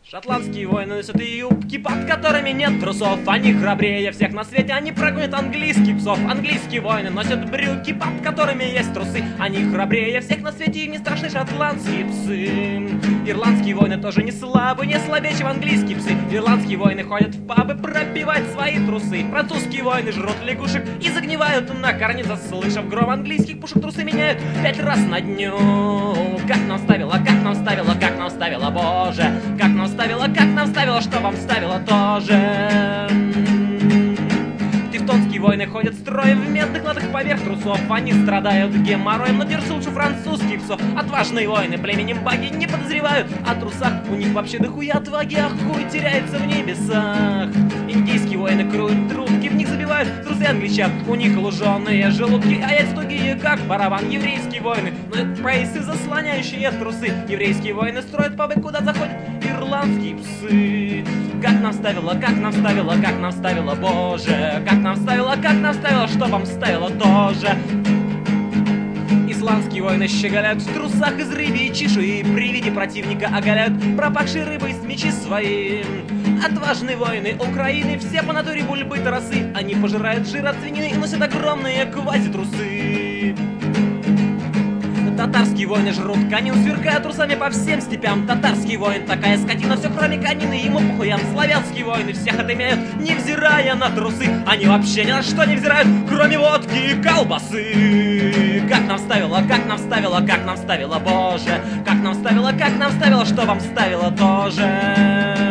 Шотландские воины носят юбки, под которыми нет трусов. Они храбрее всех на свете, они прогонят английских псов. Английские воины носят брюки, под которыми есть трусы. Они храбрее всех на свете, им не страшны шотландские псы. Ирландские воины тоже не слабы, не слабее, чем английские псы. Ирландские воины ходят в пабы пробивать свои трусы. Французские воины жрут лягушек и загнивают на корне, заслышав гром английских пушек. Трусы меняют 5 раз на дню. Как нам ставило, как нам ставило, как нам ставило, Боже. Как нам ставило, что вам ставило тоже. Тевтонские воины ходят строем в медных латах поверх трусов. Они страдают геморроем, но держат лучше французских псов. Отважные воины племенем баги не подозревают о трусах. У них вообще дохуя отваги, а хуй теряется в небесах. Индийские воины круют трубки, в них забивают трусы англичан. У них луженые желудки, а яйца тугие, как барабан. Еврейские воины носят прейсы, заслоняющие трусы. Еврейские воины строят пабы, куда заходят ирландские псы. Как нам ставило, как нам ставило, как нам ставило, Боже. Как нам ставило, что вам ставило тоже. Исландские воины щеголяют в трусах из рыбьей чешуи. При виде противника оголяют пропахшие рыбой с мечи свои. Отважные воины Украины, все по натуре бульбы тарасы. Они пожирают жир от свинины и носят огромные квази-трусы. Татарские воины жрут конин, сверкают трусами по всем степям. Татарский воин такая скотина, все кроме конины ему похуям. Славянские воины всех отымеют, невзирая на трусы. Они вообще ни на что не взирают, кроме водки и колбасы. Как нам ставило, как нам ставило, как нам ставило, Боже. Как нам ставило, что вам ставило тоже.